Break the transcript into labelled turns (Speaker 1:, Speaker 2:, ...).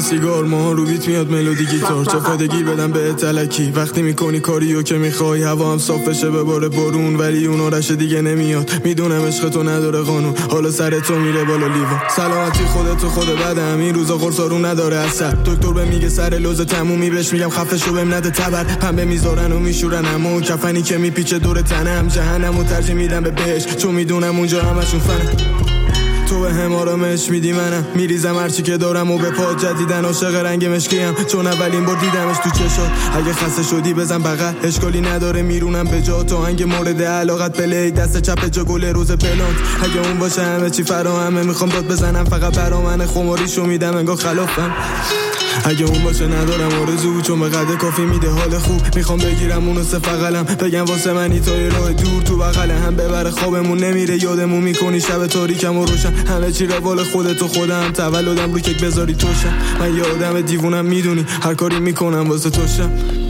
Speaker 1: سیگار، ماها رو بیت میاد ملودی گیتار. چه فایده گیر بدم به تلکی وقتی میکنی کاریو که میخوای. هوا هم صاف بشه به بار بارون، ولی اون آرش دیگه نمیاد. میدونم عشق تو نداره قانون، حالا سر تو میره بالا لیوان. سلامتی خودت و خود بدم، این روزا قرصارو نداره اثر. دکتر به میگه سر لوز تمومی، بهش میگم خفه شو بهم نده تبر. پنبه میذارن و میشورن اما کفنی که میپیچه دور تنم. جهنمو ترجیح میدم به بهش، چون میدونم اونجا همشون فنه. تو به هم آرامش میدی، منم میریزم هرچی که دارم و به پا جدیدن عاشق رنگ مشکیم، چون اولین بار دیدمش تو چشات. اگه خسته شدی بزن بغل، اشکالی نداره میرونم به جا. تو آهنگ مورد علاقت بلی، دست چپ جا گل روز پلانت. اگه اون باشه همه چی فراهمه، میخوام داد بزنم فقط برا من. خماریشو میدم انگار خلافم. اگه اون باشه ندارم آرزو، چون به قد کافی میده حال خوب. میخوام بگیرم اونو سفقلم، بگم واسه منی تا یه راه دور. تو بغل هم ببره خوابمون نمیره، یادمون میکنی شب تاریکم و روشن. همه چی روال خودت و خودم، تولدم رو کیک بذاری توشم. من یه آدم دیوونم میدونی، هر کاری میکنم واسه توشم.